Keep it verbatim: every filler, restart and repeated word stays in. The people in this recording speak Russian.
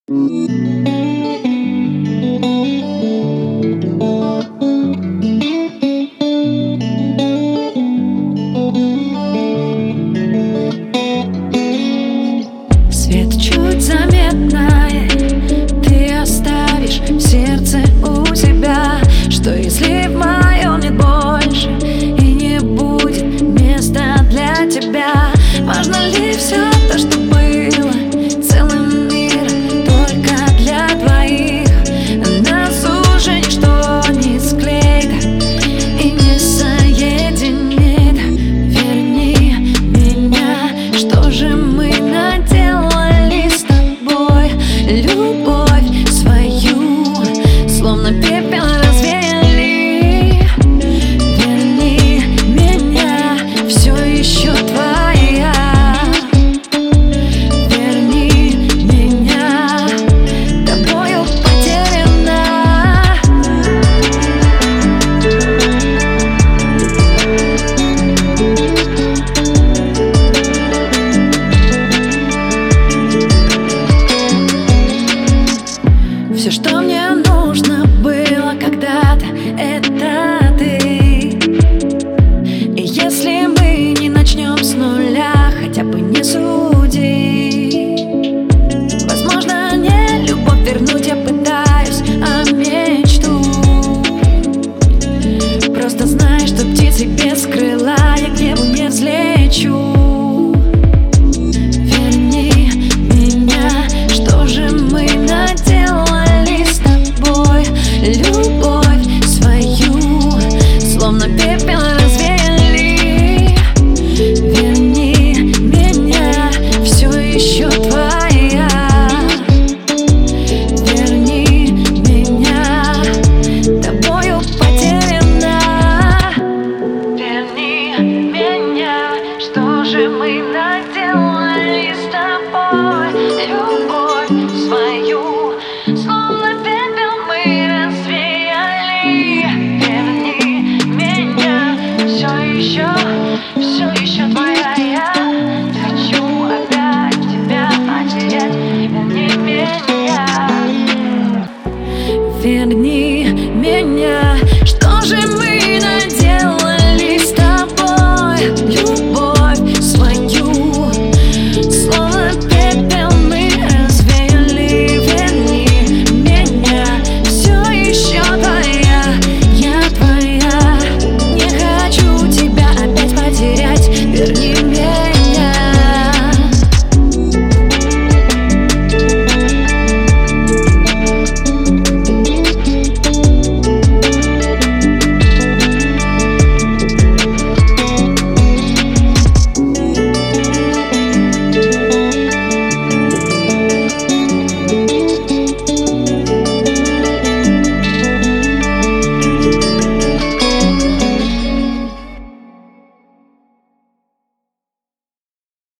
Свет чуть заметное ты оставишь в сердце у себя. Что если в моем нет больше и не будет места для тебя? Важно ли все то, что было, целый мир только для двоих? Нас уже ничто не склеит и не соединит. Верни меня, что же мы наделали с тобой? Любовь свою, словно пепел